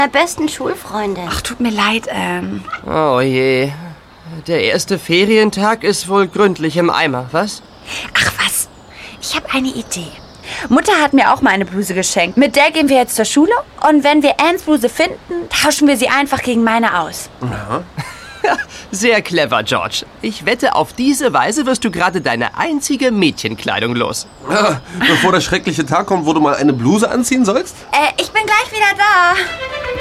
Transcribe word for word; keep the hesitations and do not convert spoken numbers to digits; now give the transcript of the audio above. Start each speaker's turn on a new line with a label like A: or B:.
A: besten Schulfreunde.
B: Ach, tut mir leid, ähm...
C: Oh je. Der erste Ferientag ist wohl gründlich im Eimer, was?
B: Ach was, ich habe eine Idee. Mutter hat mir auch mal eine Bluse geschenkt. Mit der gehen wir jetzt zur Schule und wenn wir Anns Bluse finden, tauschen wir sie einfach gegen meine aus.
C: Ja. Sehr clever, George. Ich wette, auf diese Weise wirst du gerade deine einzige Mädchenkleidung los.
D: Ja, bevor der schreckliche Tag kommt, wo du mal eine Bluse anziehen sollst?
B: Äh, ich bin gleich wieder da.